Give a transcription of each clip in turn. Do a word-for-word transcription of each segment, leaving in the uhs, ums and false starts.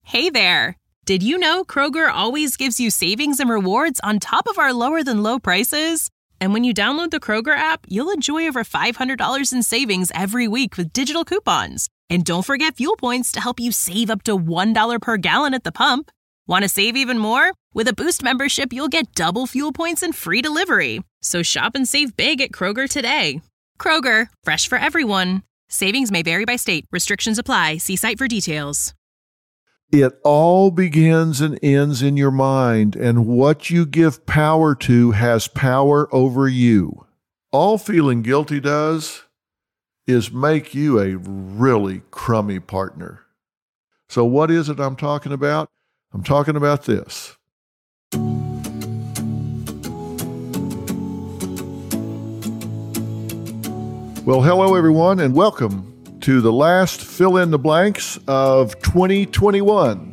Hey there! Did you know Kroger always gives you savings and rewards on top of our lower-than-low prices? And when you download the Kroger app, you'll enjoy over five hundred dollars in savings every week with digital coupons. And don't forget fuel points to help you save up to one dollar per gallon at the pump. Want to save even more? With a Boost membership, you'll get double fuel points and free delivery. So shop and save big at Kroger today. Kroger, fresh for everyone. Savings may vary by state. Restrictions apply. See site for details. It all begins and ends in your mind, and what you give power to has power over you. All feeling guilty does is make you a really crummy partner. So what is it I'm talking about? I'm talking about this. Well, hello everyone, and welcome to the last fill in the blanks of twenty twenty-one.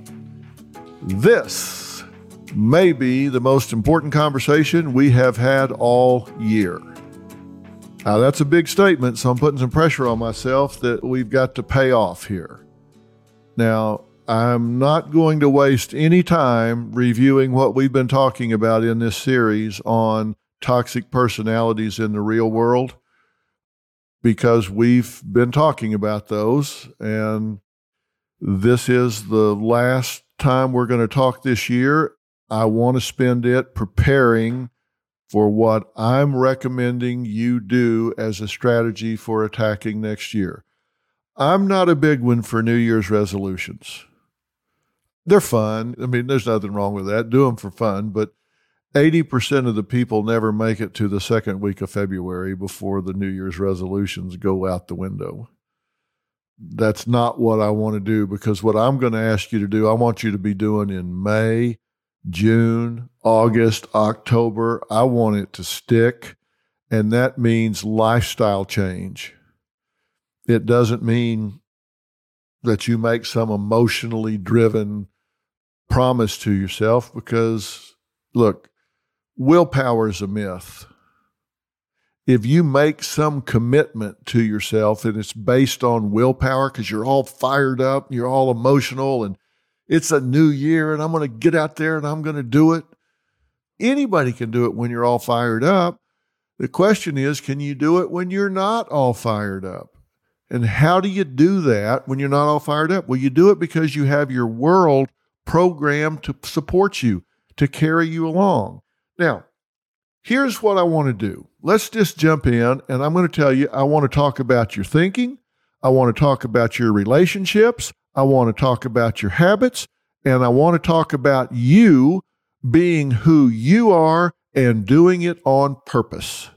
This may be the most important conversation we have had all year. Now, that's a big statement, so I'm putting some pressure on myself that we've got to pay off here. Now, I'm not going to waste any time reviewing what we've been talking about in this series on toxic personalities in the real world, because we've been talking about those, and this is the last time we're going to talk this year. I want to spend it preparing for what I'm recommending you do as a strategy for attacking next year. I'm not a big one for New Year's resolutions. They're fun. I mean, there's nothing wrong with that. Do them for fun, but eighty percent of the people never make it to the second week of February before the New Year's resolutions go out the window. That's not what I want to do, because what I'm going to ask you to do, I want you to be doing in May, June, August, October. I want it to stick, and that means lifestyle change. It doesn't mean that you make some emotionally driven promise to yourself, because, look, willpower is a myth. If you make some commitment to yourself and it's based on willpower because you're all fired up, you're all emotional, and it's a new year and I'm going to get out there and I'm going to do it. Anybody can do it when you're all fired up. The question is, can you do it when you're not all fired up? And how do you do that when you're not all fired up? Well, you do it because you have your world programmed to support you, to carry you along. Now, here's what I want to do. Let's just jump in, and I'm going to tell you, I want to talk about your thinking. I want to talk about your relationships. I want to talk about your habits, and I want to talk about you being who you are and doing it on purpose.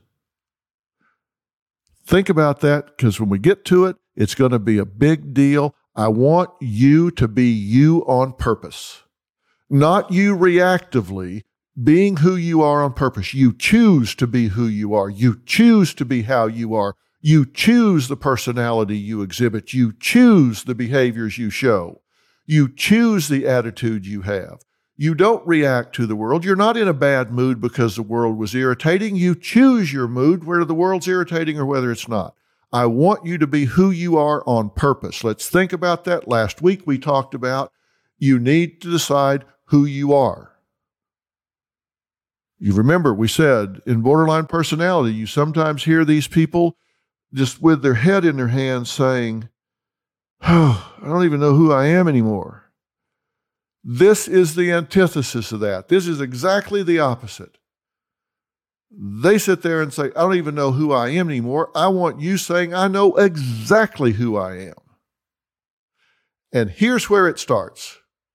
Think about that, because when we get to it, it's going to be a big deal. I want you to be you on purpose, not you reactively, being who you are on purpose. You choose to be who you are. You choose to be how you are. You choose the personality you exhibit. You choose the behaviors you show. You choose the attitude you have. You don't react to the world. You're not in a bad mood because the world was irritating. You choose your mood, whether the world's irritating or whether it's not. I want you to be who you are on purpose. Let's think about that. Last week we talked about you need to decide who you are. You remember we said in borderline personality, you sometimes hear these people just with their head in their hands saying, oh, I don't even know who I am anymore. This is the antithesis of that. This is exactly the opposite. They sit there and say, I don't even know who I am anymore. I want you saying, I know exactly who I am. And here's where it starts.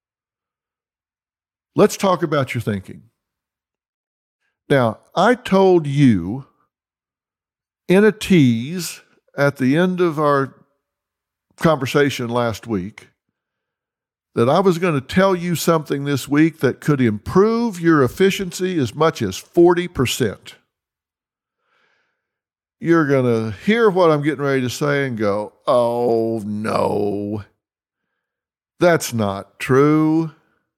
Let's talk about your thinking. Now, I told you in a tease at the end of our conversation last week that I was going to tell you something this week that could improve your efficiency as much as forty percent. You're going to hear what I'm getting ready to say and go, oh, no, that's not true.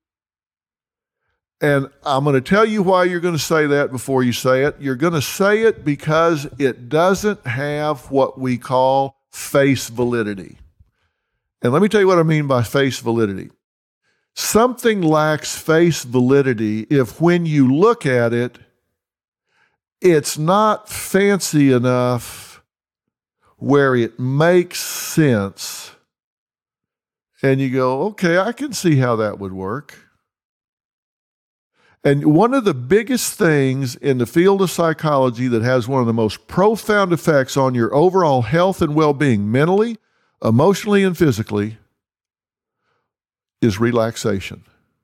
And I'm going to tell you why you're going to say that before you say it. You're going to say it because it doesn't have what we call face validity. And let me tell you what I mean by face validity. Something lacks face validity if when you look at it, it's not fancy enough where it makes sense. And you go, okay, I can see how that would work. And one of the biggest things in the field of psychology that has one of the most profound effects on your overall health and well-being, mentally, emotionally, and physically, is relaxation.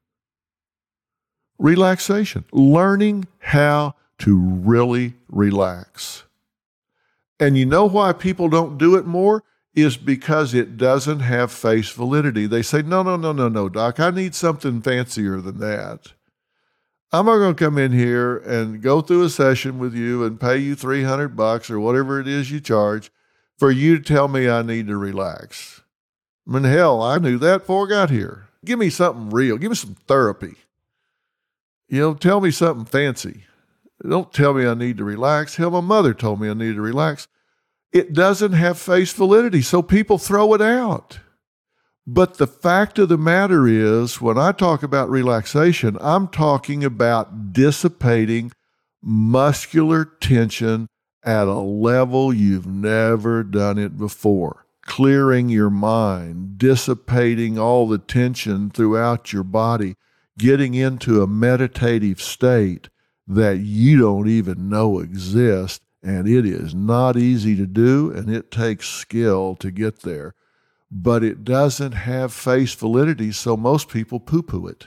Relaxation. Learning how to really relax. And you know why people don't do it more? Is because it doesn't have face validity. They say, no, no, no, no, no, Doc, I need something fancier than that. I'm not going to come in here and go through a session with you and pay you three hundred bucks or whatever it is you charge for you to tell me I need to relax. I mean, hell, I knew that before I got here. Give me something real. Give me some therapy. You know, tell me something fancy. Don't tell me I need to relax. Hell, my mother told me I needed to relax. It doesn't have face validity, so people throw it out. But the fact of the matter is, when I talk about relaxation, I'm talking about dissipating muscular tension at a level you've never done it before. Clearing your mind, dissipating all the tension throughout your body, getting into a meditative state that you don't even know exists. And it is not easy to do, and it takes skill to get there. But it doesn't have face validity, so most people poo-poo it.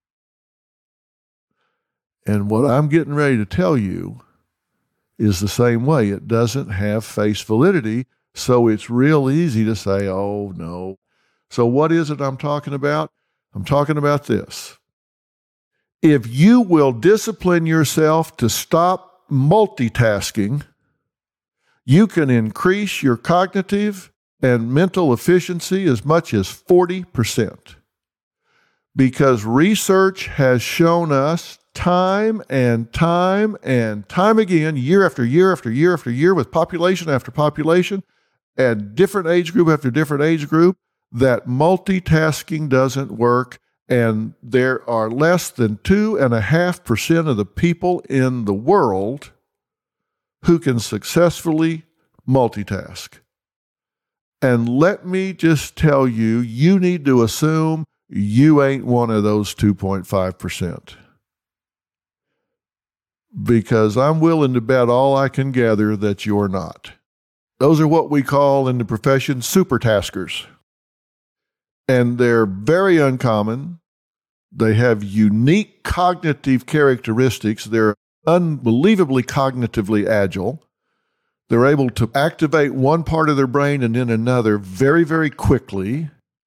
And what I'm getting ready to tell you is the same way. It doesn't have face validity, so it's real easy to say, oh, no. So what is it I'm talking about? I'm talking about this. If you will discipline yourself to stop multitasking, you can increase your cognitive and mental efficiency as much as forty percent. Because research has shown us time and time and time again, year after year after year after year, with population after population and different age group after different age group, that multitasking doesn't work. And there are less than two and a half percent of the people in the world who can successfully multitask. And let me just tell you, you need to assume you ain't one of those two point five percent. Because I'm willing to bet all I can gather that you're not. Those are what we call in the profession supertaskers. And they're very uncommon. They have unique cognitive characteristics. They're unbelievably cognitively agile. They're able to activate one part of their brain and then another very, very quickly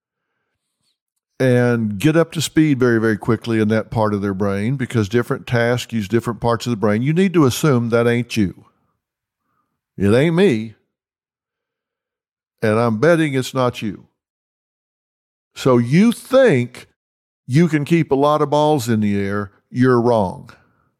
and get up to speed very, very quickly in that part of their brain, because different tasks use different parts of the brain. You need to assume that ain't you. It ain't me. And I'm betting it's not you. So you think you can keep a lot of balls in the air. You're wrong.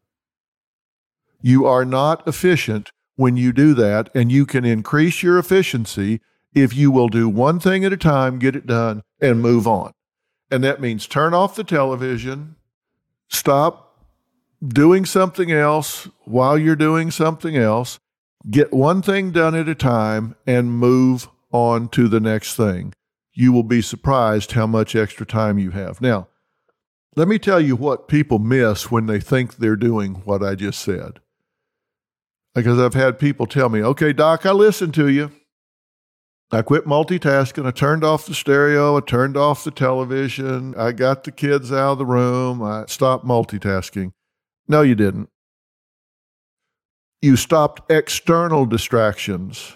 You are not efficient when you do that, and you can increase your efficiency if you will do one thing at a time, get it done, and move on. And that means turn off the television, stop doing something else while you're doing something else, get one thing done at a time, and move on to the next thing. You will be surprised how much extra time you have. Now, let me tell you what people miss when they think they're doing what I just said. Because I've had people tell me, okay, Doc, I listened to you. I quit multitasking. I turned off the stereo. I turned off the television. I got the kids out of the room. I stopped multitasking. No, you didn't. You stopped external distractions,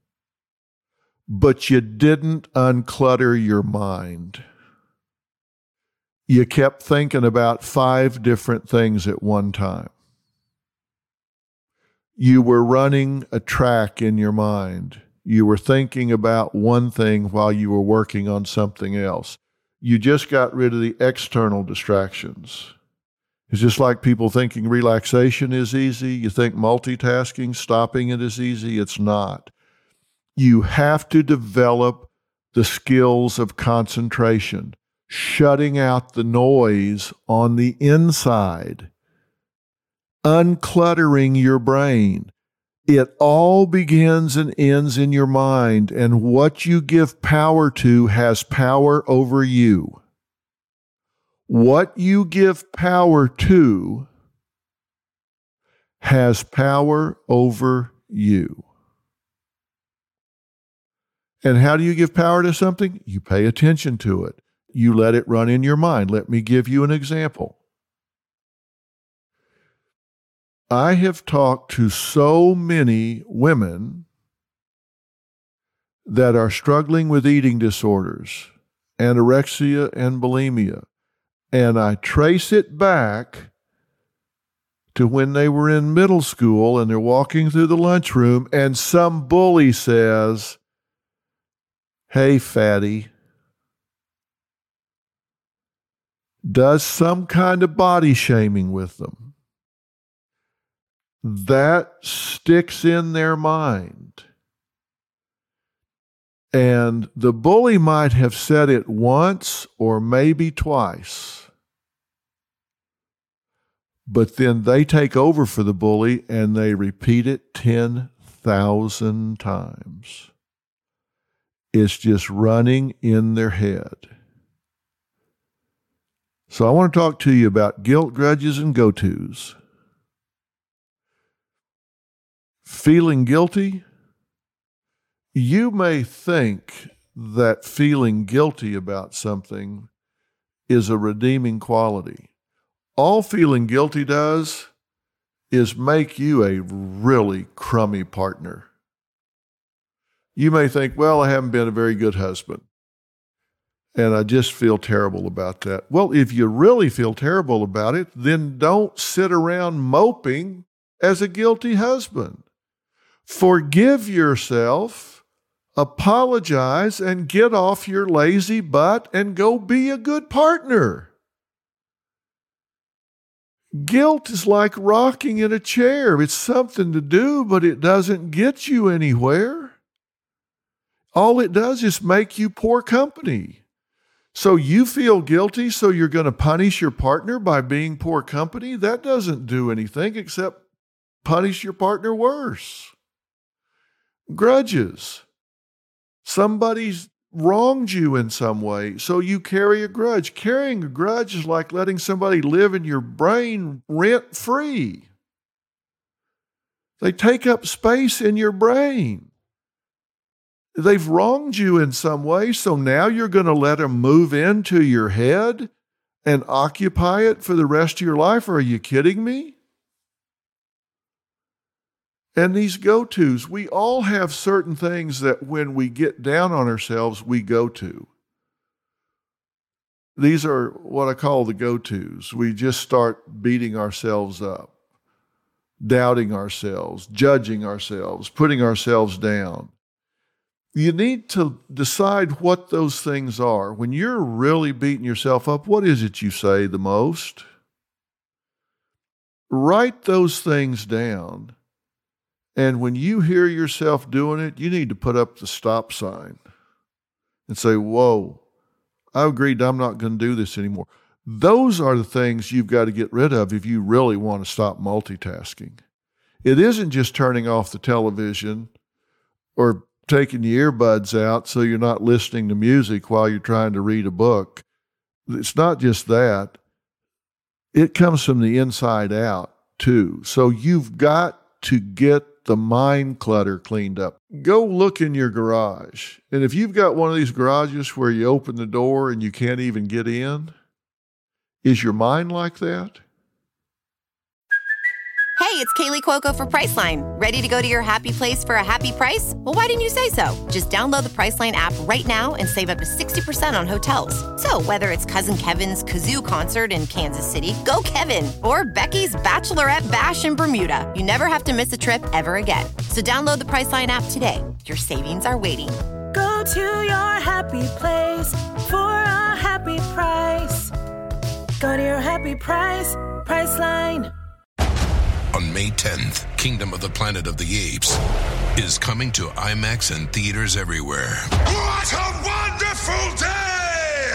but you didn't unclutter your mind. You kept thinking about five different things at one time. You were running a track in your mind. You were thinking about one thing while you were working on something else. You just got rid of the external distractions. It's just like people thinking relaxation is easy. You think multitasking, stopping it is easy. It's not. You have to develop the skills of concentration. shutting out the noise on the inside, uncluttering your brain. It all begins and ends in your mind, and what you give power to has power over you. What you give power to has power over you. And how do you give power to something? You pay attention to it. You let it run in your mind. Let me give you an example. I have talked to so many women that are struggling with eating disorders, anorexia and bulimia, and I trace it back to when they were in middle school and they're walking through the lunchroom and some bully says, "Hey, fatty," does some kind of body shaming with them. That sticks in their mind. And the bully might have said it once or maybe twice. But then they take over for the bully and they repeat it ten thousand times. It's just running in their head. So I want to talk to you about guilt, grudges, and go-tos. Feeling guilty? You may think that feeling guilty about something is a redeeming quality. All feeling guilty does is make you a really crummy partner. You may think, well, I haven't been a very good husband, and I just feel terrible about that. Well, if you really feel terrible about it, then don't sit around moping as a guilty husband. Forgive yourself, apologize, and get off your lazy butt and go be a good partner. Guilt is like rocking in a chair. It's something to do, but it doesn't get you anywhere. All it does is make you poor company. So you feel guilty, so you're going to punish your partner by being poor company? That doesn't do anything except punish your partner worse. Grudges. Somebody's wronged you in some way, so you carry a grudge. Carrying a grudge is like letting somebody live in your brain rent-free. They take up space in your brain. They've wronged you in some way, so now you're going to let them move into your head and occupy it for the rest of your life? Are you kidding me? And these go-tos, we all have certain things that when we get down on ourselves, we go to. These are what I call the go-tos. We just start beating ourselves up, doubting ourselves, judging ourselves, putting ourselves down. You need to decide what those things are. When you're really beating yourself up, what is it you say the most? Write those things down. And when you hear yourself doing it, you need to put up the stop sign and say, whoa, I agreed I'm not going to do this anymore. Those are the things you've got to get rid of if you really want to stop multitasking. It isn't just turning off the television or taking the earbuds out so you're not listening to music while you're trying to read a book. It's not just that. It comes from the inside out too. So you've got to get the mind clutter cleaned up. Go look in your garage. And if you've got one of these garages where you open the door and you can't even get in, is your mind like that? Hey, it's Kaylee Cuoco for Priceline. Ready to go to your happy place for a happy price? Well, why didn't you say so? Just download the Priceline app right now and save up to sixty percent on hotels. So whether it's Cousin Kevin's Kazoo Concert in Kansas City, go Kevin, or Becky's Bachelorette Bash in Bermuda, you never have to miss a trip ever again. So download the Priceline app today. Your savings are waiting. Go to your happy place for a happy price. Go to your happy price, Priceline. On May tenth, Kingdom of the Planet of the Apes is coming to IMAX and theaters everywhere. What a wonderful day!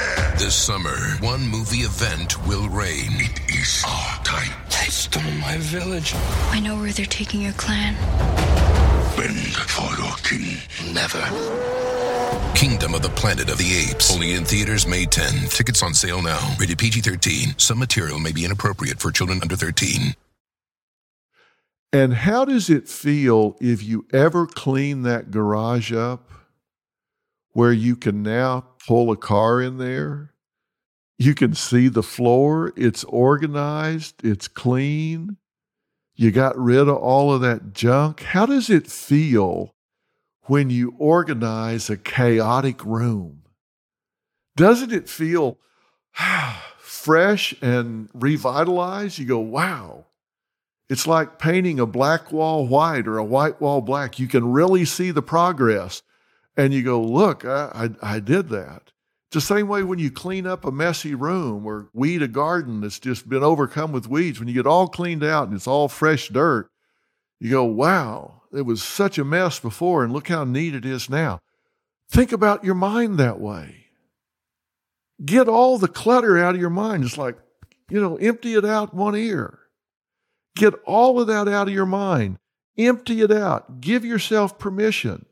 This summer, one movie event will reign. It is our time. They stole my village. I know where they're taking your clan. Bend for your king. Never. Kingdom of the Planet of the Apes. Only in theaters May tenth. Tickets on sale now. Rated P G thirteen. Some material may be inappropriate for children under thirteen. And how does it feel if you ever clean that garage up where you can now pull a car in there? You can see the floor. It's organized. It's clean. You got rid of all of that junk. How does it feel when you organize a chaotic room? Doesn't it feel fresh and revitalized? You go, wow. It's like painting a black wall white or a white wall black. You can really see the progress. And you go, look, I, I, I did that. It's the same way when you clean up a messy room or weed a garden that's just been overcome with weeds. When you get all cleaned out and it's all fresh dirt, you go, wow, it was such a mess before and look how neat it is now. Think about your mind that way. Get all the clutter out of your mind. It's like, you know, empty it out one ear. Get all of that out of your mind. Empty it out. Give yourself permission.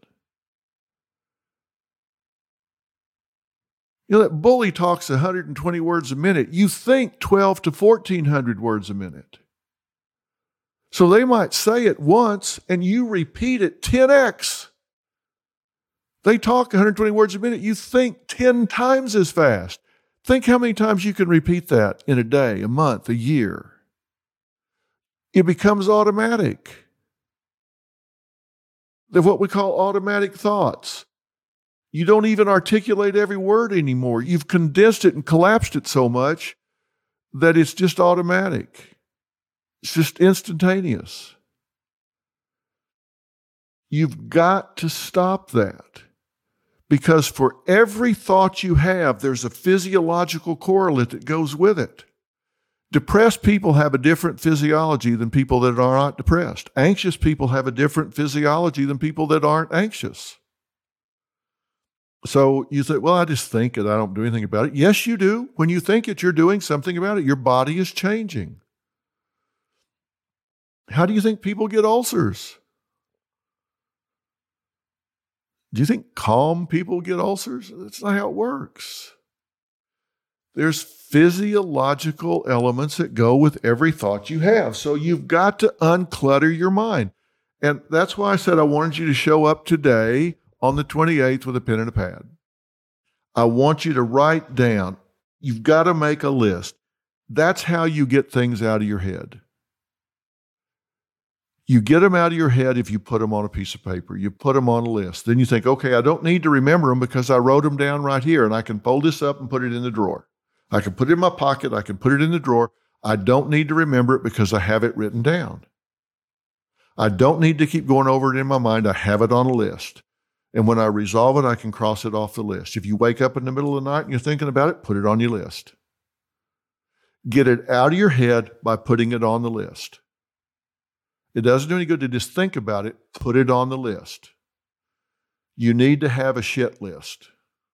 You know, that bully talks one hundred twenty words a minute. You think twelve to fourteen hundred words a minute. So they might say it once and you repeat it ten x. They talk one hundred twenty words a minute. You think ten times as fast. Think how many times you can repeat that in a day, a month, a year. It becomes automatic. They're what we call automatic thoughts. You don't even articulate every word anymore. You've condensed it and collapsed it so much that it's just automatic. It's just instantaneous. You've got to stop that, because for every thought you have, there's a physiological correlate that goes with it. Depressed people have a different physiology than people that are not depressed. Anxious people have a different physiology than people that aren't anxious. So you say, well, I just think it. I don't do anything about it. Yes, you do. When you think it, you're doing something about it. Your body is changing. How do you think people get ulcers? Do you think calm people get ulcers? That's not how it works. There's physiological elements that go with every thought you have. So you've got to unclutter your mind. And that's why I said I wanted you to show up today on the twenty-eighth with a pen and a pad. I want you to write down. You've got to make a list. That's how you get things out of your head. You get them out of your head if you put them on a piece of paper. You put them on a list. Then you think, okay, I don't need to remember them because I wrote them down right here, and I can fold this up and put it in the drawer. I can put it in my pocket. I can put it in the drawer. I don't need to remember it because I have it written down. I don't need to keep going over it in my mind. I have it on a list. And when I resolve it, I can cross it off the list. If you wake up in the middle of the night and you're thinking about it, put it on your list. Get it out of your head by putting it on the list. It doesn't do any good to just think about it. Put it on the list. You need to have a shit list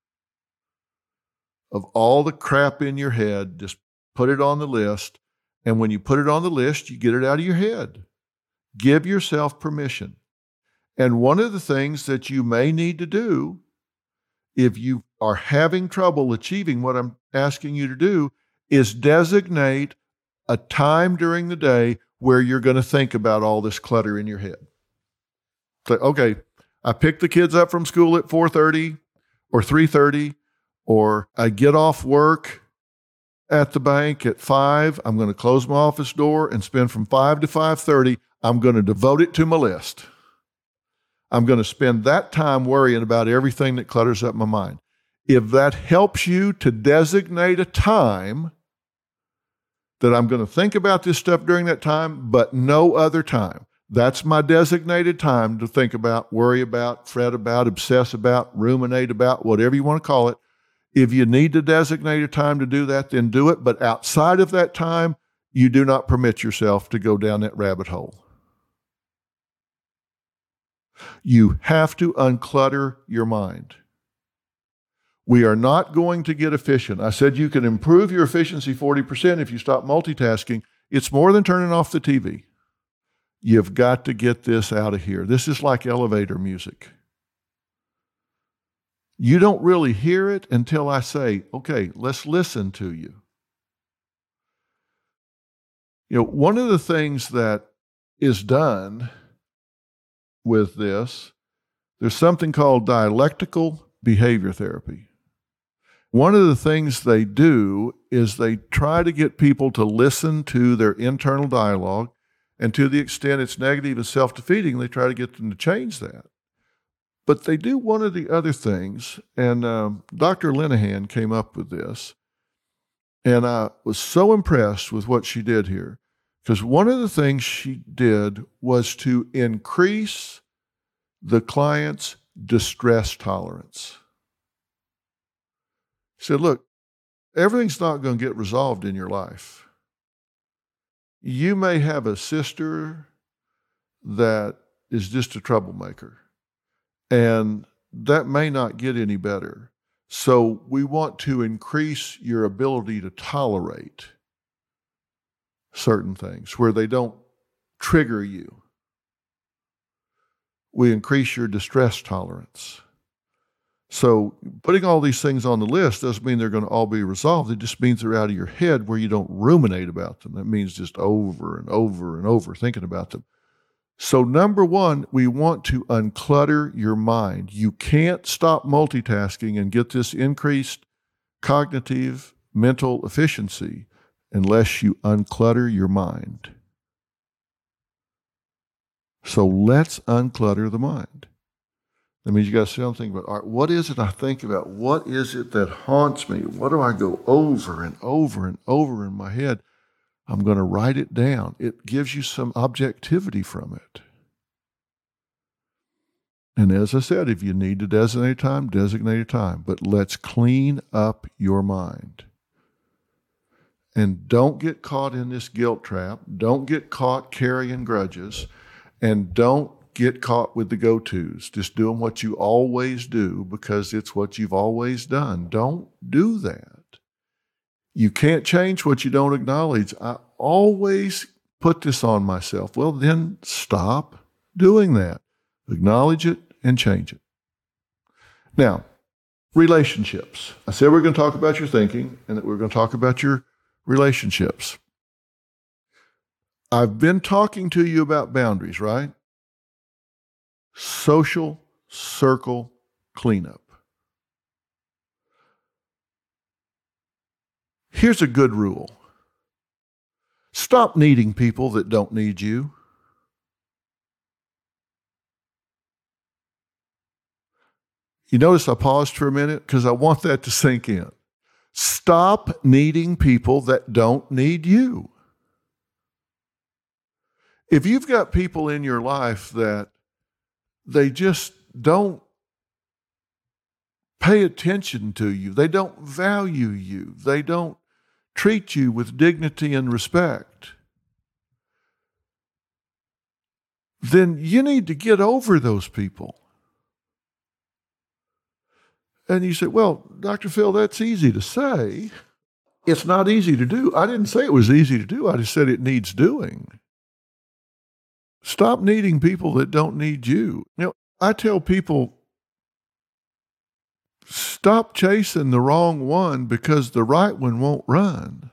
of all the crap in your head. Just put it on the list. And when you put it on the list, you get it out of your head. Give yourself permission. And one of the things that you may need to do, if you are having trouble achieving what I'm asking you to do, is designate a time during the day where you're going to think about all this clutter in your head. So, okay, I pick the kids up from school at four thirty or three thirty, or I get off work at the bank at five. I'm going to close my office door and spend from five to five thirty. I'm going to devote it to my list. I'm going to spend that time worrying about everything that clutters up my mind. If that helps you to designate a time that I'm going to think about this stuff during that time, but no other time. That's my designated time to think about, worry about, fret about, obsess about, ruminate about, whatever you want to call it. If you need to designate a time to do that, then do it. But outside of that time, you do not permit yourself to go down that rabbit hole. You have to unclutter your mind. We are not going to get efficient. I said you can improve your efficiency forty percent if you stop multitasking. It's more than turning off the T V. You've got to get this out of here. This is like elevator music. You don't really hear it until I say, okay, let's listen to you. You know, one of the things that is done with this, there's something called dialectical behavior therapy. One of the things they do is they try to get people to listen to their internal dialogue, and to the extent it's negative and self-defeating, they try to get them to change that. But they do one of the other things, and um, Doctor Linehan came up with this, and I was so impressed with what she did here, because one of the things she did was to increase the client's distress tolerance. She said, look, everything's not going to get resolved in your life. You may have a sister that is just a troublemaker, and that may not get any better. So we want to increase your ability to tolerate certain things where they don't trigger you. We increase your distress tolerance. So putting all these things on the list doesn't mean they're going to all be resolved. It just means they're out of your head where you don't ruminate about them. That means just over and over and over thinking about them. So number one, we want to unclutter your mind. You can't stop multitasking and get this increased cognitive mental efficiency unless you unclutter your mind. So let's unclutter the mind. That means you got to sit down and think about, all right, what is it I think about? What is it that haunts me? What do I go over and over and over in my head? I'm going to write it down. It gives you some objectivity from it. And as I said, if you need to designate time, designate a time. But let's clean up your mind. And don't get caught in this guilt trap. Don't get caught carrying grudges. And don't get caught with the go-tos, just doing what you always do because it's what you've always done. Don't do that. You can't change what you don't acknowledge. I always put this on myself. Well, then stop doing that. Acknowledge it and change it. Now, relationships. I said we're going to talk about your thinking and that we're going to talk about your relationships. I've been talking to you about boundaries, right? Social circle cleanup. Here's a good rule. Stop needing people that don't need you. You notice I paused for a minute because I want that to sink in. Stop needing people that don't need you. If you've got people in your life that they just don't pay attention to you, they don't value you, they don't treat you with dignity and respect, then you need to get over those people. And you say, well, Doctor Phil, that's easy to say. It's not easy to do. I didn't say it was easy to do. I just said it needs doing. Stop needing people that don't need you. You know, I tell people, stop chasing the wrong one because the right one won't run.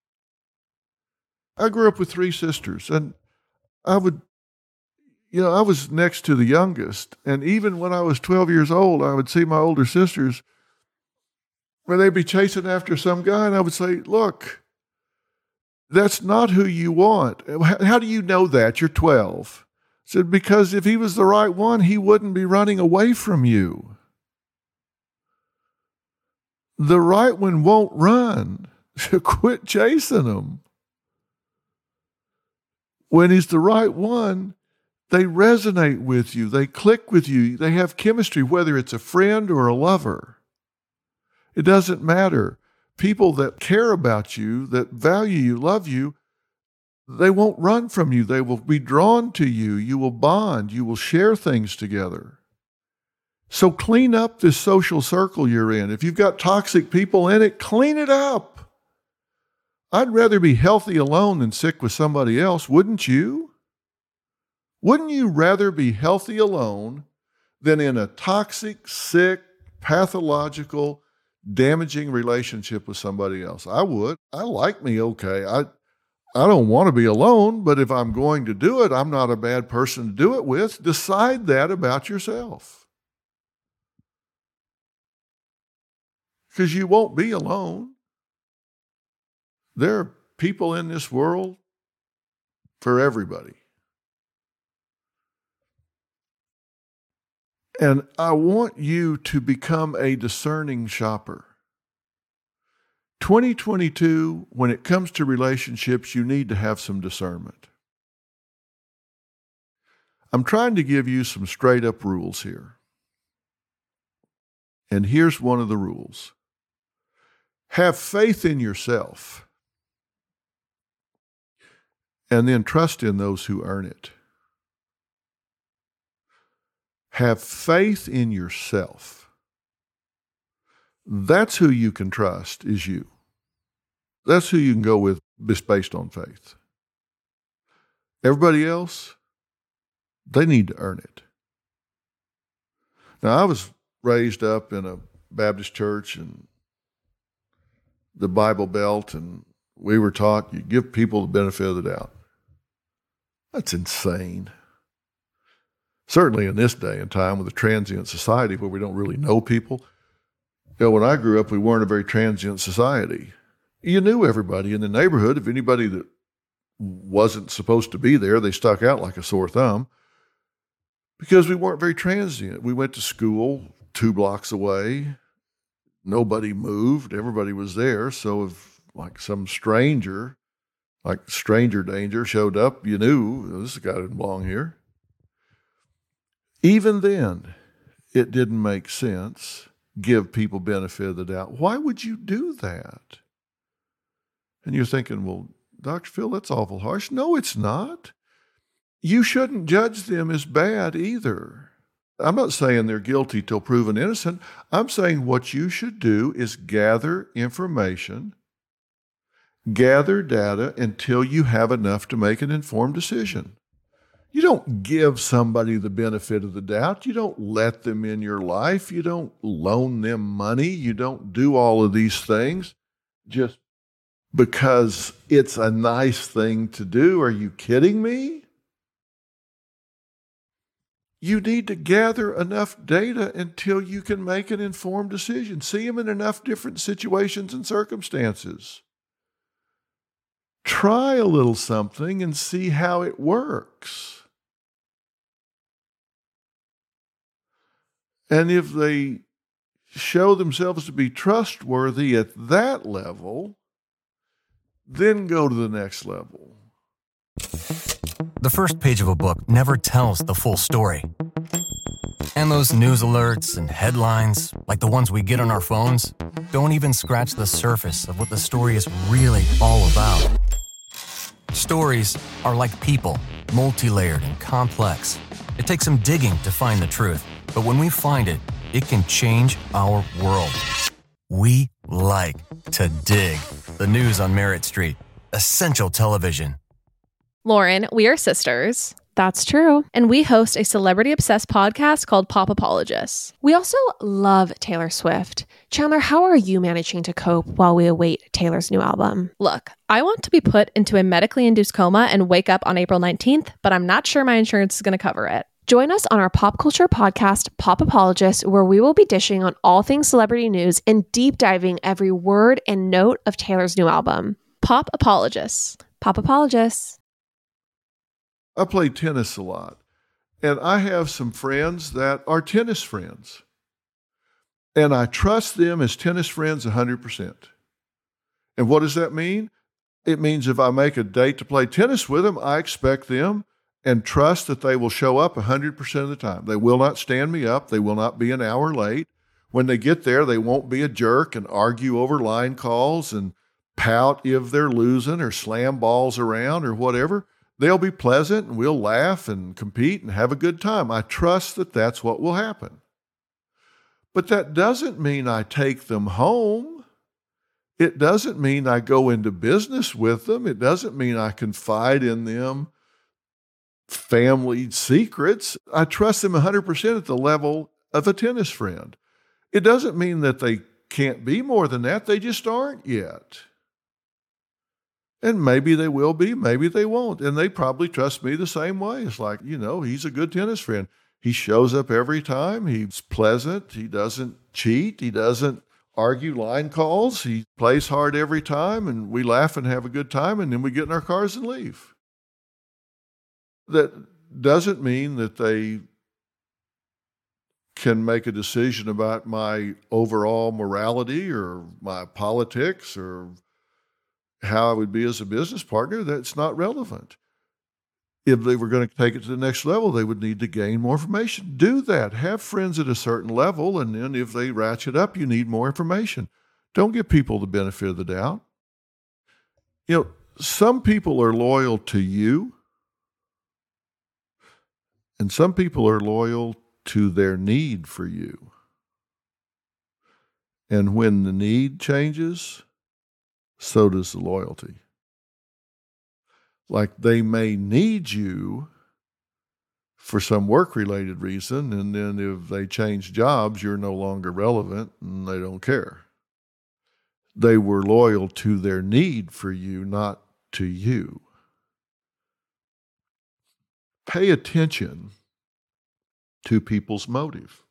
I grew up with three sisters, and I would, you know, I was next to the youngest, and even when I was twelve years old, I would see my older sisters where they'd be chasing after some guy, and I would say, look, that's not who you want. How do you know that? You're twelve. I said, because if he was the right one, he wouldn't be running away from you. The right one won't run. Quit chasing him. When he's the right one, they resonate with you. They click with you. They have chemistry, whether it's a friend or a lover. It doesn't matter. People that care about you, that value you, love you, they won't run from you. They will be drawn to you. You will bond. You will share things together. So clean up this social circle you're in. If you've got toxic people in it, clean it up. I'd rather be healthy alone than sick with somebody else, wouldn't you? Wouldn't you rather be healthy alone than in a toxic, sick, pathological, damaging relationship with somebody else? I would. I like me okay. I I don't want to be alone, but if I'm going to do it, I'm not a bad person to do it with. Decide that about yourself. Because you won't be alone. There are people in this world for everybody. And I want you to become a discerning shopper. twenty twenty-two, when it comes to relationships, you need to have some discernment. I'm trying to give you some straight up rules here. And here's one of the rules. Have faith in yourself, and then trust in those who earn it. Have faith in yourself. That's who you can trust, is you. That's who you can go with based on faith. Everybody else, they need to earn it. Now, I was raised up in a Baptist church and the Bible Belt, and we were taught you give people the benefit of the doubt. That's insane. Certainly in this day and time with a transient society where we don't really know people. You know, when I grew up, we weren't a very transient society. You knew everybody in the neighborhood. If anybody that wasn't supposed to be there, they stuck out like a sore thumb because we weren't very transient. We went to school two blocks away. Nobody moved. Everybody was there. So if like some stranger, like stranger danger showed up, you knew this guy didn't belong here. Even then, it didn't make sense. Give people benefit of the doubt. Why would you do that? And you're thinking, well, Doctor Phil, that's awful harsh. No, it's not. You shouldn't judge them as bad either. I'm not saying they're guilty till proven innocent. I'm saying what you should do is gather information, gather data until you have enough to make an informed decision. You don't give somebody the benefit of the doubt. You don't let them in your life. You don't loan them money. You don't do all of these things just because it's a nice thing to do. Are you kidding me? You need to gather enough data until you can make an informed decision. See them in enough different situations and circumstances. Try a little something and see how it works. And if they show themselves to be trustworthy at that level, then go to the next level. The first page of a book never tells the full story. And those news alerts and headlines, like the ones we get on our phones, don't even scratch the surface of what the story is really all about. Stories are like people, multi-layered and complex. It takes some digging to find the truth, but when we find it, it can change our world. We like to dig. The news on Merritt Street. Essential television. Lauren, we are sisters. That's true. And we host a celebrity-obsessed podcast called Pop Apologists. We also love Taylor Swift. Chandler, how are you managing to cope while we await Taylor's new album? Look, I want to be put into a medically induced coma and wake up on April nineteenth, but I'm not sure my insurance is going to cover it. Join us on our pop culture podcast, Pop Apologists, where we will be dishing on all things celebrity news and deep diving every word and note of Taylor's new album. Pop Apologists. Pop Apologists. I play tennis a lot, and I have some friends that are tennis friends, and I trust them as tennis friends one hundred percent. And what does that mean? It means if I make a date to play tennis with them, I expect them and trust that they will show up one hundred percent of the time. They will not stand me up. They will not be an hour late. When they get there, they won't be a jerk and argue over line calls and pout if they're losing or slam balls around or whatever. They'll be pleasant and we'll laugh and compete and have a good time. I trust that that's what will happen. But that doesn't mean I take them home. It doesn't mean I go into business with them. It doesn't mean I confide in them family secrets. I trust them one hundred percent at the level of a tennis friend. It doesn't mean that they can't be more than that. They just aren't yet. And maybe they will be, maybe they won't. And they probably trust me the same way. It's like, you know, he's a good tennis friend. He shows up every time. He's pleasant. He doesn't cheat. He doesn't argue line calls. He plays hard every time, and we laugh and have a good time, and then we get in our cars and leave. That doesn't mean that they can make a decision about my overall morality or my politics or how I would be as a business partner. That's not relevant. If they were going to take it to the next level, they would need to gain more information. Do that. Have friends at a certain level, and then if they ratchet up, you need more information. Don't give people the benefit of the doubt. You know, some people are loyal to you, and some people are loyal to their need for you. And when the need changes, so does the loyalty. Like they may need you for some work-related reason, and then if they change jobs, you're no longer relevant and they don't care. They were loyal to their need for you, not to you. Pay attention to people's motive.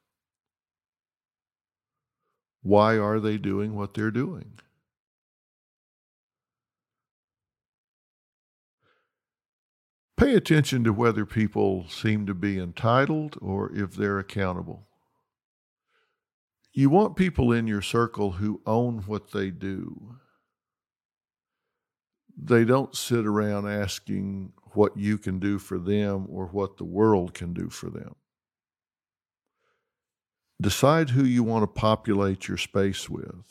Why are they doing what they're doing? Pay attention to whether people seem to be entitled or if they're accountable. You want people in your circle who own what they do. They don't sit around asking what you can do for them or what the world can do for them. Decide who you want to populate your space with.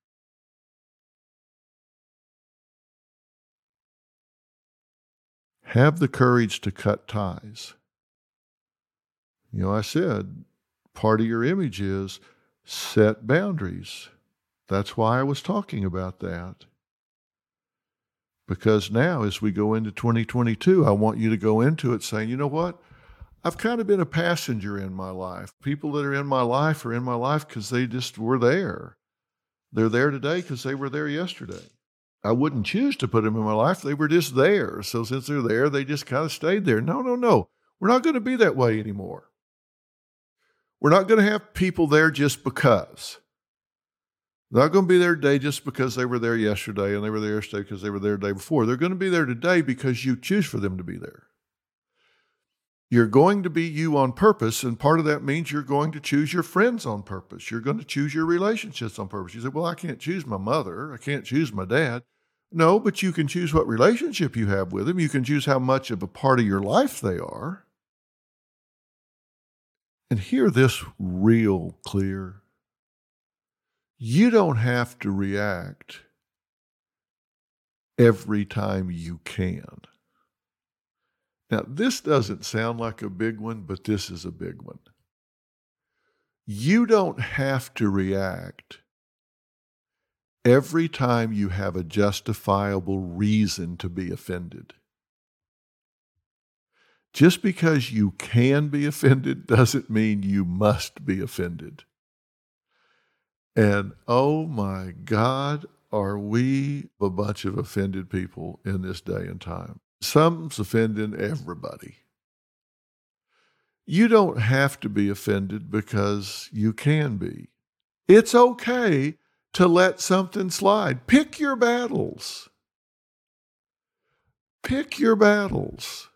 Have the courage to cut ties. You know, I said, part of your image is set boundaries. That's why I was talking about that. Because now, as we go into twenty twenty-two, I want you to go into it saying, you know what? I've kind of been a passenger in my life. People that are in my life are in my life because they just were there. They're there today because they were there yesterday. I wouldn't choose to put them in my life. They were just there. So since they're there, they just kind of stayed there. No, no, no. We're not going to be that way anymore. We're not going to have people there just because. They're not going to be there today just because they were there yesterday and they were there yesterday because they were there the day before. They're going to be there today because you choose for them to be there. You're going to be you on purpose, and part of that means you're going to choose your friends on purpose. You're going to choose your relationships on purpose. You say, well, I can't choose my mother. I can't choose my dad. No, but you can choose what relationship you have with them. You can choose how much of a part of your life they are. And hear this real clear. You don't have to react every time you can. Now, this doesn't sound like a big one, but this is a big one. You don't have to react every time you have a justifiable reason to be offended. Just because you can be offended doesn't mean you must be offended. And oh my God, are we a bunch of offended people in this day and time? Some's offending everybody. You don't have to be offended because you can be. It's okay to let something slide. Pick your battles. Pick your battles.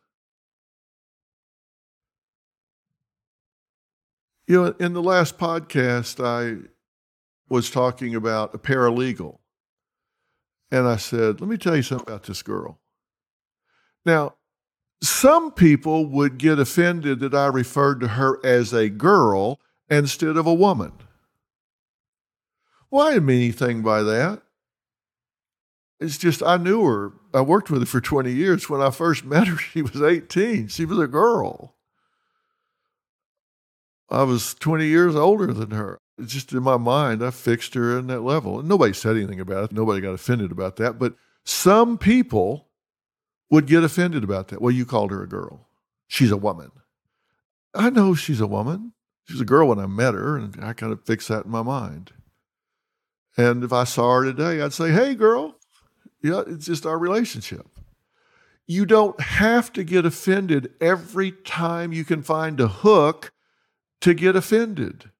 You know, in the last podcast, I was talking about a paralegal. And I said, let me tell you something about this girl. Now, some people would get offended that I referred to her as a girl instead of a woman. Well, I didn't mean anything by that. It's just I knew her. I worked with her for twenty years. When I first met her, she was eighteen. She was a girl. I was twenty years older than her. It's just in my mind, I fixed her in that level. And nobody said anything about it. Nobody got offended about that. But some people would get offended about that. Well, you called her a girl. She's a woman. I know she's a woman. She was a girl when I met her, and I kind of fixed that in my mind. And if I saw her today, I'd say, hey, girl. Yeah, it's just our relationship. You don't have to get offended every time you can find a hook to get offended.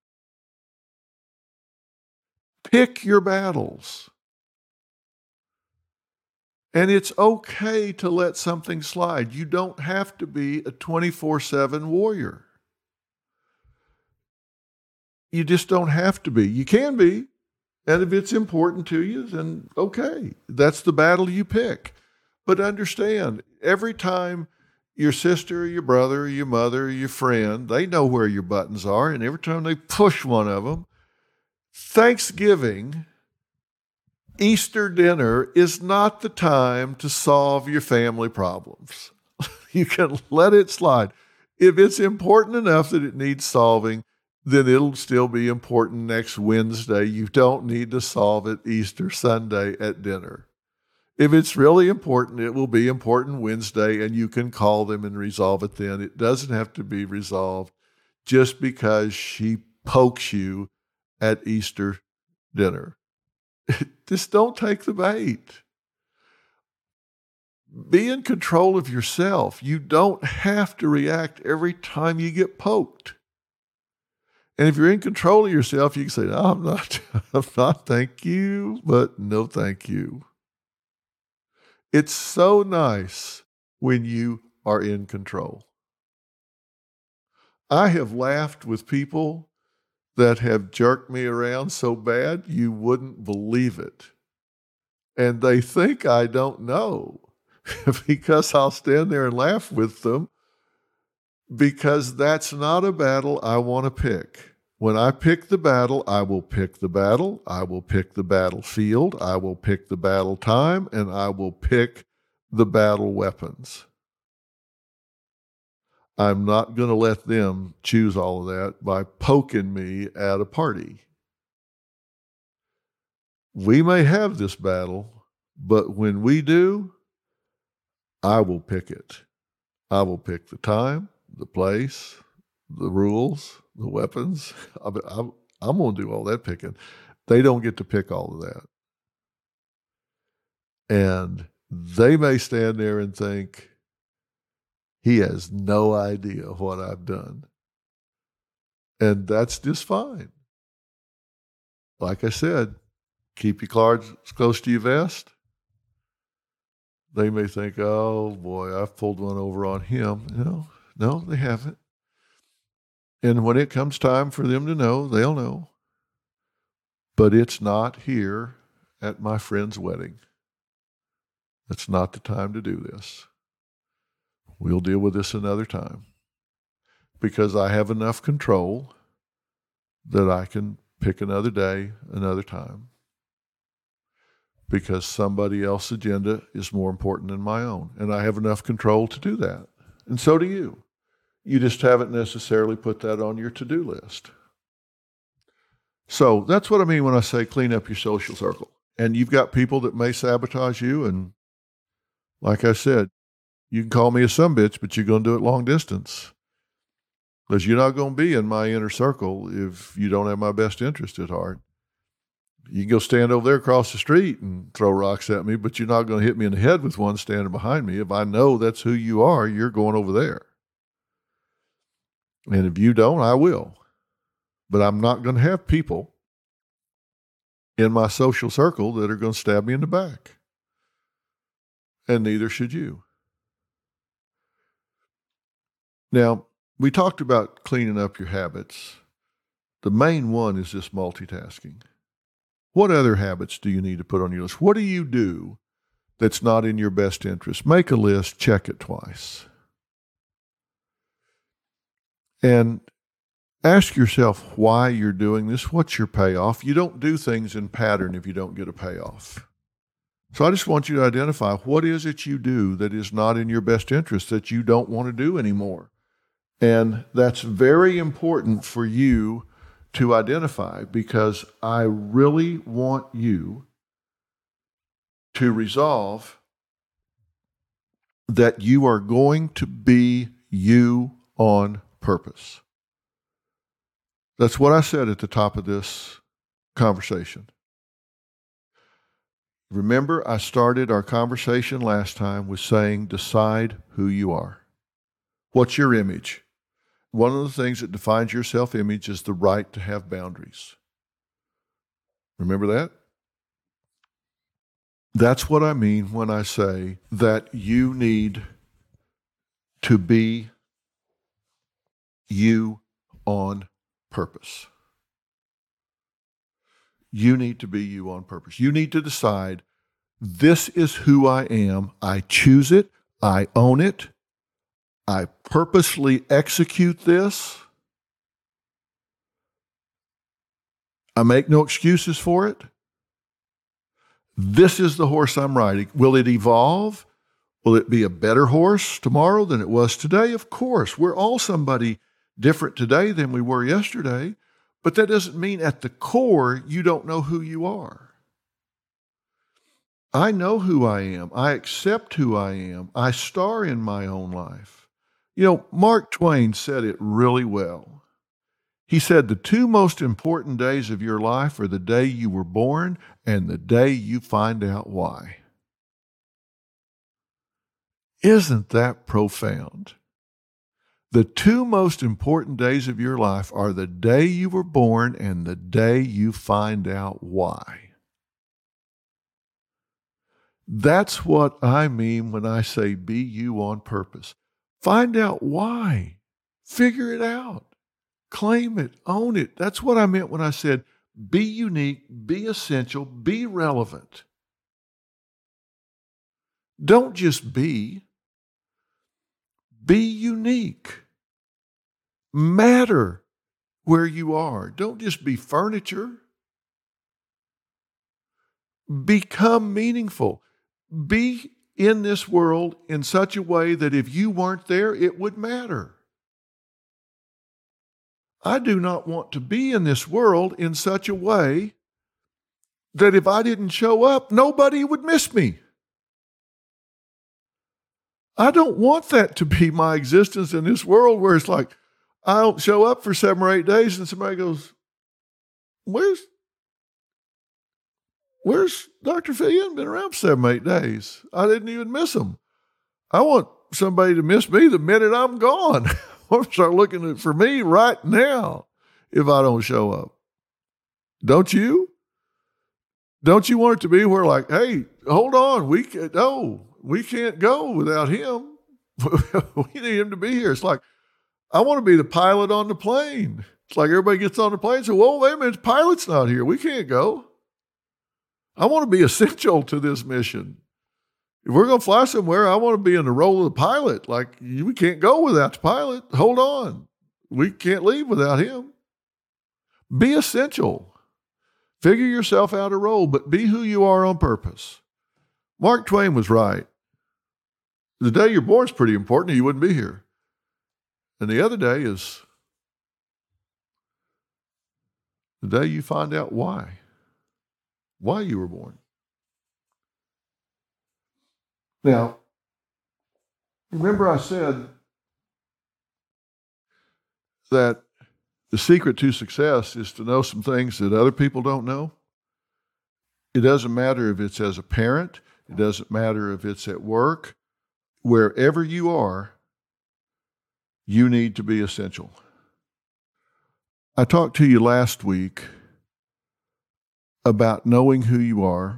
Pick your battles. And it's okay to let something slide. You don't have to be a twenty-four seven warrior. You just don't have to be. You can be. And if it's important to you, then okay. That's the battle you pick. But understand, every time your sister, or your brother, or your mother, or your friend, they know where your buttons are, and every time they push one of them, Thanksgiving, Easter dinner is not the time to solve your family problems. You can let it slide. If it's important enough that it needs solving, then it'll still be important next Wednesday. You don't need to solve it Easter Sunday at dinner. If it's really important, it will be important Wednesday, and you can call them and resolve it then. It doesn't have to be resolved just because she pokes you at Easter dinner. Just don't take the bait. Be in control of yourself. You don't have to react every time you get poked. And if you're in control of yourself, you can say, no, I'm not, I'm not, thank you, but no thank you. It's so nice when you are in control. I have laughed with people that have jerked me around so bad you wouldn't believe it. And they think I don't know because I'll stand there and laugh with them, because that's not a battle I want to pick. When I pick the battle, I will pick the battle, I will pick the battlefield, I will pick the battle time, and I will pick the battle weapons. I'm not going to let them choose all of that by poking me at a party. We may have this battle, but when we do, I will pick it. I will pick the time, the place, the rules, the weapons. I'm, I'm, I'm going to do all that picking. They don't get to pick all of that. And they may stand there and think, he has no idea what I've done. And that's just fine. Like I said, keep your cards close to your vest. They may think, oh boy, I've pulled one over on him. No, no, they haven't. And when it comes time for them to know, they'll know. But it's not here at my friend's wedding. It's not the time to do this. We'll deal with this another time, because I have enough control that I can pick another day, another time, because somebody else's agenda is more important than my own. And I have enough control to do that. And so do you. You just haven't necessarily put that on your to-do list. So that's what I mean when I say clean up your social circle. And you've got people that may sabotage you. And like I said, you can call me a sumbitch, but you're going to do it long distance, because you're not going to be in my inner circle if you don't have my best interest at heart. You can go stand over there across the street and throw rocks at me, but you're not going to hit me in the head with one standing behind me. If I know that's who you are, you're going over there. And if you don't, I will. But I'm not going to have people in my social circle that are going to stab me in the back. And neither should you. Now, we talked about cleaning up your habits. The main one is this multitasking. What other habits do you need to put on your list? What do you do that's not in your best interest? Make a list, check it twice. And ask yourself why you're doing this. What's your payoff? You don't do things in pattern if you don't get a payoff. So I just want you to identify what is it you do that is not in your best interest, that you don't want to do anymore. And that's very important for you to identify, because I really want you to resolve that you are going to be you on purpose. That's what I said at the top of this conversation. Remember, I started our conversation last time with saying, decide who you are. What's your image? One of the things that defines your self-image is the right to have boundaries. Remember that? That's what I mean when I say that you need to be you on purpose. You need to be you on purpose. You need to decide, this is who I am. I choose it. I own it. I purposely execute this. I make no excuses for it. This is the horse I'm riding. Will it evolve? Will it be a better horse tomorrow than it was today? Of course. We're all somebody different today than we were yesterday, but that doesn't mean at the core you don't know who you are. I know who I am. I accept who I am. I star in my own life. You know, Mark Twain said it really well. He said, the two most important days of your life are the day you were born and the day you find out why. Isn't that profound? The two most important days of your life are the day you were born and the day you find out why. That's what I mean when I say be you on purpose. Find out why. Figure it out. Claim it. Own it. That's what I meant when I said be unique, be essential, be relevant. Don't just be. Be unique. Matter where you are. Don't just be furniture. Become meaningful. Be in this world in such a way that if you weren't there, it would matter. I do not want to be in this world in such a way that if I didn't show up, nobody would miss me. I don't want that to be my existence in this world where it's like, I don't show up for seven or eight days and somebody goes, where's, where's Doctor Phil? You haven't been around for seven or eight days. I didn't even miss him. I want somebody to miss me the minute I'm gone. Or start looking for me right now if I don't show up. Don't you? Don't you want it to be where like, hey, hold on, we can't, no, we can't go without him. We need him to be here. It's like, I want to be the pilot on the plane. It's like everybody gets on the plane and says, whoa, wait a minute, the pilot's not here. We can't go. I want to be essential to this mission. If we're going to fly somewhere, I want to be in the role of the pilot. Like, we can't go without the pilot. Hold on. We can't leave without him. Be essential. Figure yourself out a role, but be who you are on purpose. Mark Twain was right. The day you're born is pretty important, or you wouldn't be here. And the other day is the day you find out why. Why you were born. Now, remember I said that the secret to success is to know some things that other people don't know. It doesn't matter if it's as a parent. It doesn't matter if it's at work. Wherever you are, you need to be essential. I talked to you last week about knowing who you are,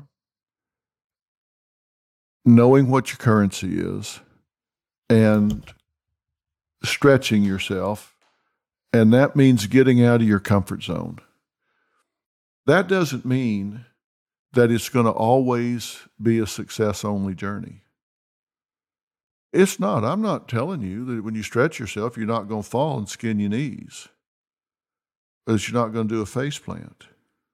knowing what your currency is, and stretching yourself, and that means getting out of your comfort zone. That doesn't mean that it's going to always be a success-only journey. It's not. I'm not telling you that when you stretch yourself, you're not going to fall and skin your knees, or that you're not going to do a face plant.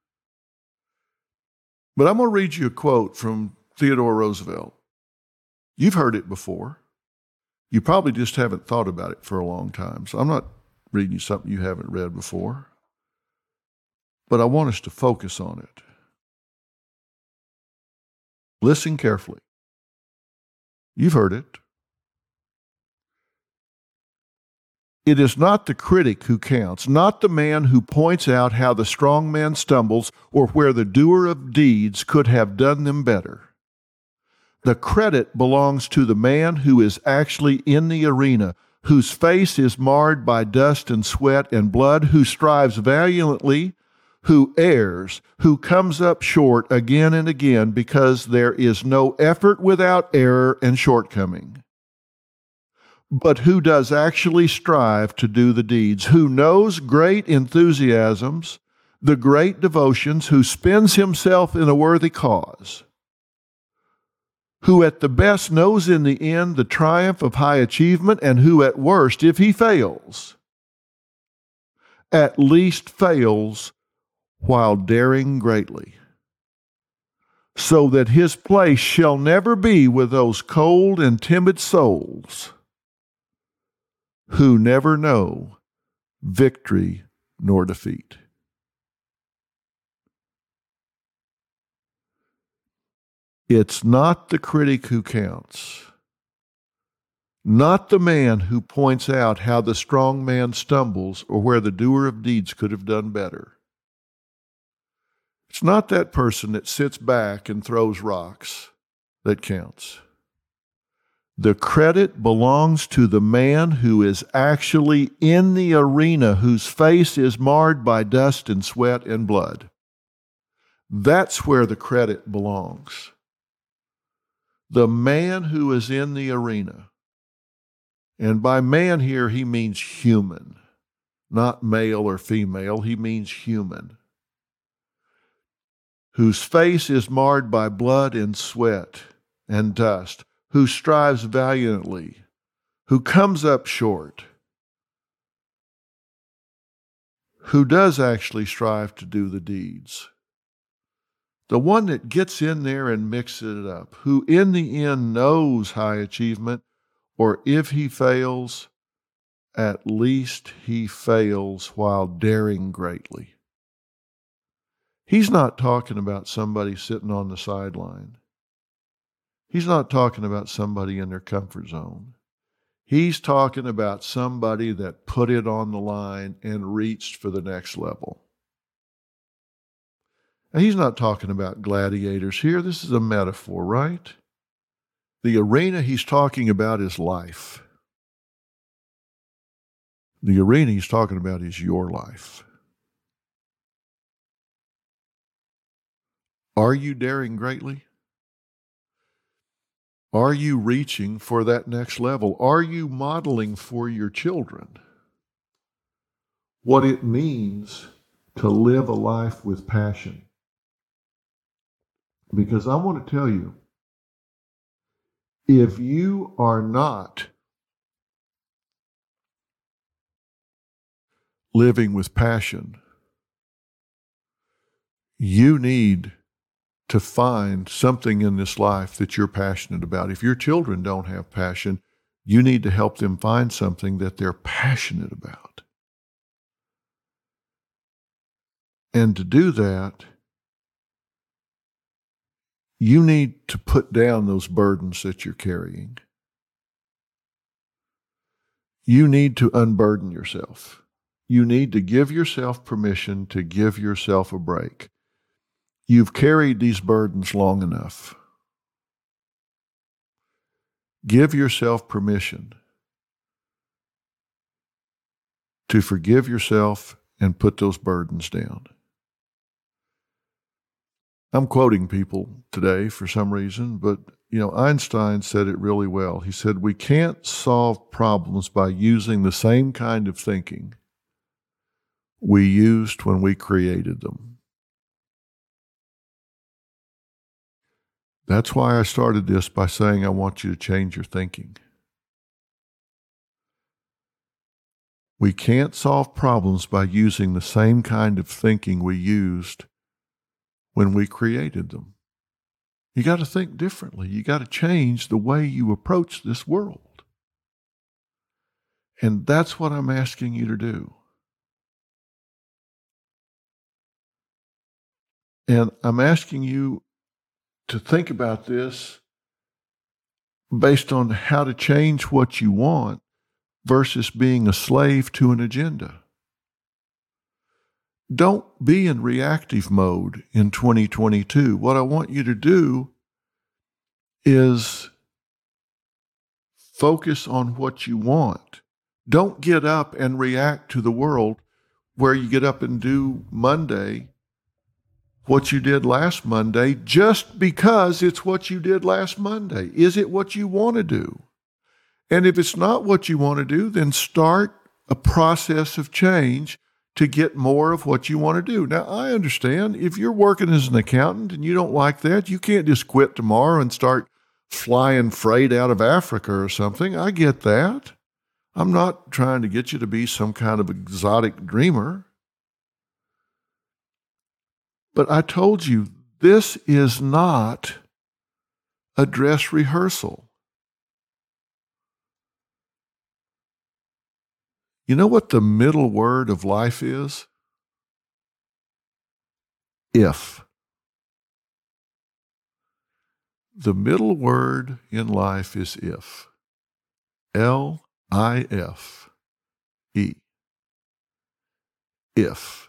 But I'm going to read you a quote from Theodore Roosevelt. You've heard it before. You probably just haven't thought about it for a long time. So I'm not reading you something you haven't read before. but I want us to focus on it. Listen carefully. You've heard it. It is not the critic who counts, not the man who points out how the strong man stumbles or where the doer of deeds could have done them better. The credit belongs to the man who is actually in the arena, whose face is marred by dust and sweat and blood, who strives valiantly, who errs, who comes up short again and again because there is no effort without error and shortcoming. But who does actually strive to do the deeds, who knows great enthusiasms, the great devotions, who spends himself in a worthy cause, who at the best knows in the end the triumph of high achievement, and who at worst, if he fails, at least fails while daring greatly, so that his place shall never be with those cold and timid souls who never know victory nor defeat. It's not the critic who counts, not the man who points out how the strong man stumbles or where the doer of deeds could have done better. It's not that person that sits back and throws rocks that counts. The credit belongs to the man who is actually in the arena, whose face is marred by dust and sweat and blood. That's where the credit belongs. The man who is in the arena. And by man here, he means human, not male or female. He means human. Whose face is marred by blood and sweat and dust, who strives valiantly, who comes up short, who does actually strive to do the deeds. The one that gets in there and mixes it up, who in the end knows high achievement, or if he fails, at least he fails while daring greatly. He's not talking about somebody sitting on the sideline. He's not talking about somebody in their comfort zone. He's talking about somebody that put it on the line and reached for the next level. Now, he's not talking about gladiators here. This is a metaphor, right? The arena he's talking about is life. The arena he's talking about is your life. Are you daring greatly? Are you reaching for that next level? Are you modeling for your children what it means to live a life with passion? Because I want to tell you, if you are not living with passion, you need to find something in this life that you're passionate about. If your children don't have passion, you need to help them find something that they're passionate about. And to do that, you need to put down those burdens that you're carrying. You need to unburden yourself. You need to give yourself permission to give yourself a break. You've carried these burdens long enough. Give yourself permission to forgive yourself and put those burdens down. I'm quoting people today for some reason, but you know, Einstein said it really well. He said, we can't solve problems by using the same kind of thinking we used when we created them. That's why I started this by saying I want you to change your thinking. We can't solve problems by using the same kind of thinking we used when we created them. You got to think differently. You got to change the way you approach this world. And that's what I'm asking you to do. And I'm asking you to think about this based on how to change what you want versus being a slave to an agenda. Don't be in reactive mode in twenty twenty-two. What I want you to do is focus on what you want. Don't get up and react to the world where you get up and do Monday what you did last Monday just because it's what you did last Monday. Is it what you want to do? And if it's not what you want to do, then start a process of change to get more of what you want to do. Now, I understand if you're working as an accountant and you don't like that, you can't just quit tomorrow and start flying freight out of Africa or something. I get that. I'm not trying to get you to be some kind of exotic dreamer. But I told you, this is not a dress rehearsal. You know what the middle word of life is? If. The middle word in life is if. L I F E. If.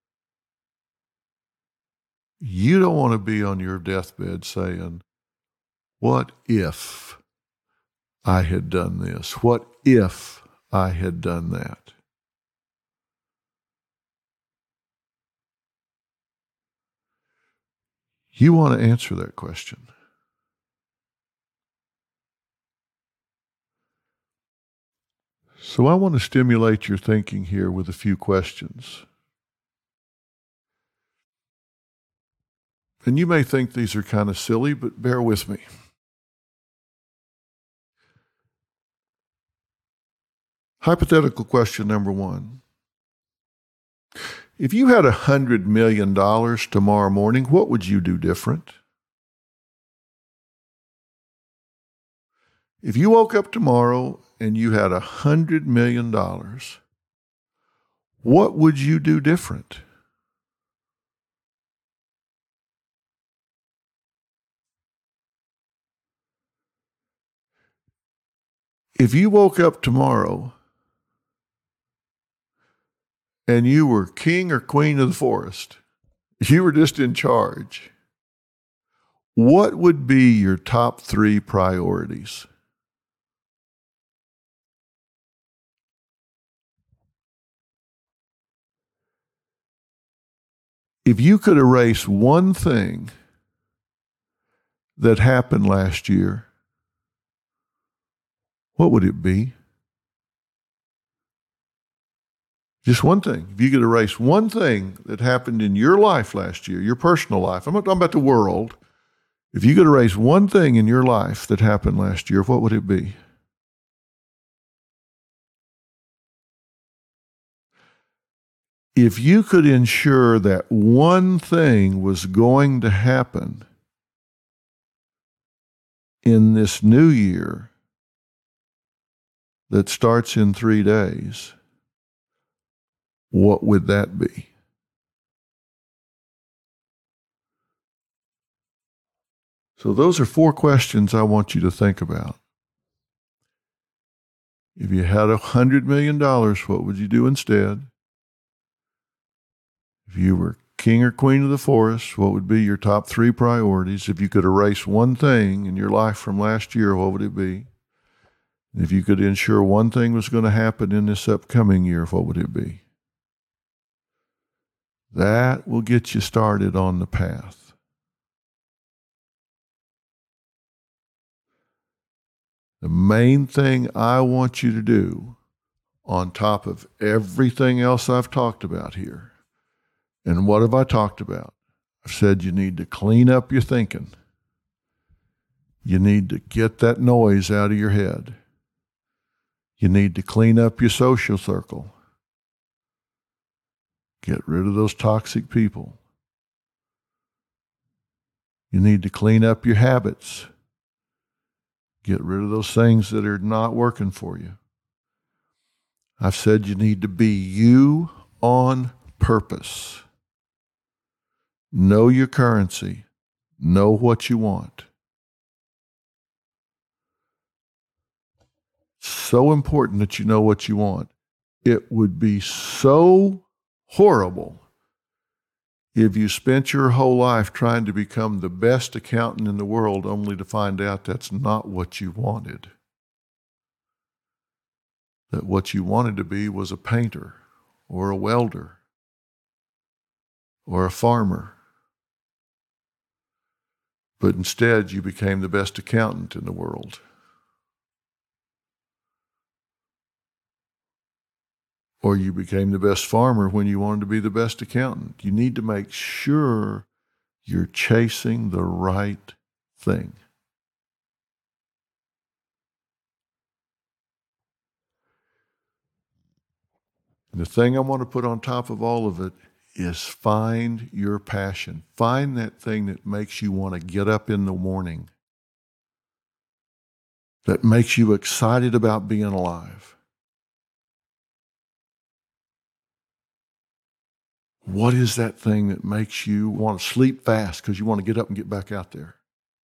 You don't want to be on your deathbed saying, what if I had done this? What if I had done that? You want to answer that question. So I want to stimulate your thinking here with a few questions. And you may think these are kind of silly, but bear with me. Hypothetical question number one. If you had a hundred million dollars tomorrow morning, what would you do different? If you woke up tomorrow and you had a hundred million dollars, what would you do different? If you woke up tomorrow and you were king or queen of the forest, you were just in charge, what would be your top three priorities? If you could erase one thing that happened last year, what would it be? Just one thing. If you could erase one thing that happened in your life last year, your personal life, I'm not talking about the world. If you could erase one thing in your life that happened last year, what would it be? If you could ensure that one thing was going to happen in this new year that starts in three days, what would that be? So those are four questions I want you to think about. If you had a hundred million dollars, what would you do instead? If you were king or queen of the forest, what would be your top three priorities? If you could erase one thing in your life from last year, what would it be? And if you could ensure one thing was going to happen in this upcoming year, what would it be? That will get you started on the path. The main thing I want you to do, on top of everything else I've talked about here, and what have I talked about? I've said you need to clean up your thinking. You need to get that noise out of your head. You need to clean up your social circle. Get rid of those toxic people. You need to clean up your habits. Get rid of those things that are not working for you. I've said you need to be you on purpose. Know your currency. Know what you want. So important that you know what you want. It would be so horrible if you spent your whole life trying to become the best accountant in the world only to find out that's not what you wanted. That what you wanted to be was a painter or a welder or a farmer. But instead, you became the best accountant in the world. Or you became the best farmer when you wanted to be the best accountant. You need to make sure you're chasing the right thing. And the thing I want to put on top of all of it is find your passion. Find that thing that makes you want to get up in the morning, that makes you excited about being alive. What is that thing that makes you want to sleep fast because you want to get up and get back out there?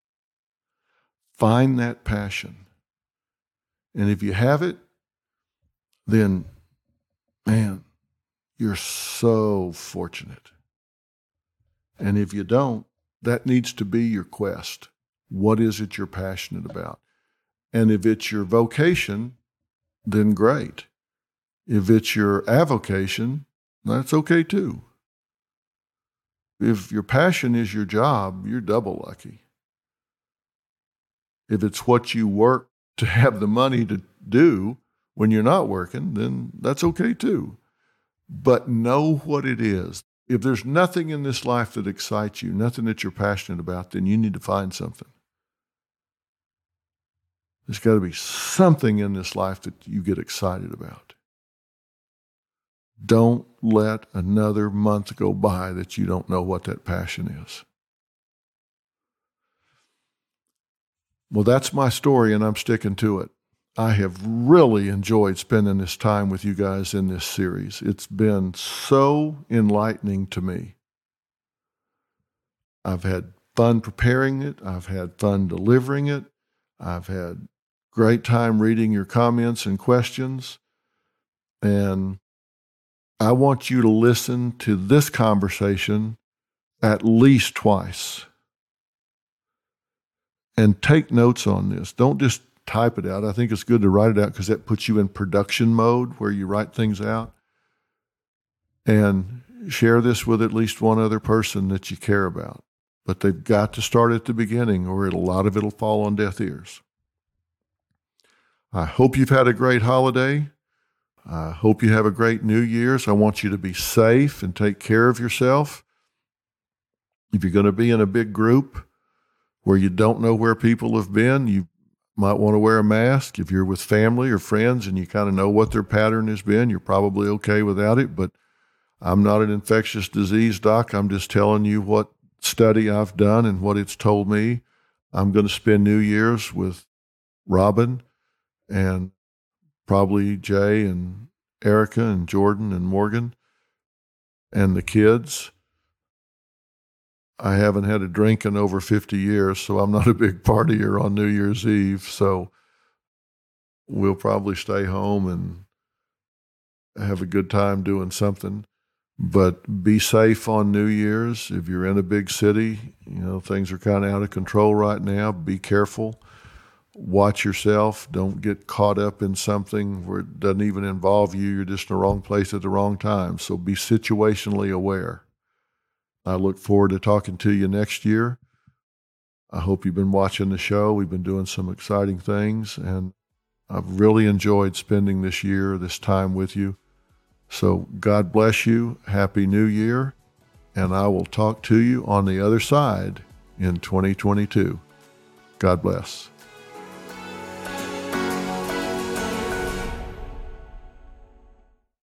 Find that passion. And if you have it, then, man, you're so fortunate. And if you don't, that needs to be your quest. What is it you're passionate about? And if it's your vocation, then great. If it's your avocation, that's okay too. If your passion is your job, you're double lucky. If it's what you work to have the money to do when you're not working, then that's okay too. But know what it is. If there's nothing in this life that excites you, nothing that you're passionate about, then you need to find something. There's got to be something in this life that you get excited about. Don't let another month go by that you don't know what that passion is. Well, that's my story, and I'm sticking to it. I have really enjoyed spending this time with you guys in this series. It's been so enlightening to me. I've had fun preparing it. I've had fun delivering it. I've had great time reading your comments and questions. And I want you to listen to this conversation at least twice. And take notes on this. Don't just type it out. I think it's good to write it out because that puts you in production mode where you write things out. And share this with at least one other person that you care about. But they've got to start at the beginning or a lot of it will fall on deaf ears. I hope you've had a great holiday. I hope you have a great New Year's. I want you to be safe and take care of yourself. If you're going to be in a big group where you don't know where people have been, you might want to wear a mask. If you're with family or friends and you kind of know what their pattern has been, you're probably okay without it. But I'm not an infectious disease doc. I'm just telling you what study I've done and what it's told me. I'm going to spend New Year's with Robin and probably Jay and Erica and Jordan and Morgan and the kids. I haven't had a drink in over fifty years, so I'm not a big partier on New Year's Eve. So we'll probably stay home and have a good time doing something. But be safe on New Year's. If you're in a big city, you know, things are kind of out of control right now. Be careful. Watch yourself. Don't get caught up in something where it doesn't even involve you. You're just in the wrong place at the wrong time. So be situationally aware. I look forward to talking to you next year. I hope you've been watching the show. We've been doing some exciting things, and I've really enjoyed spending this year, this time with you. So God bless you. Happy New Year. And I will talk to you on the other side in twenty twenty-two. God bless.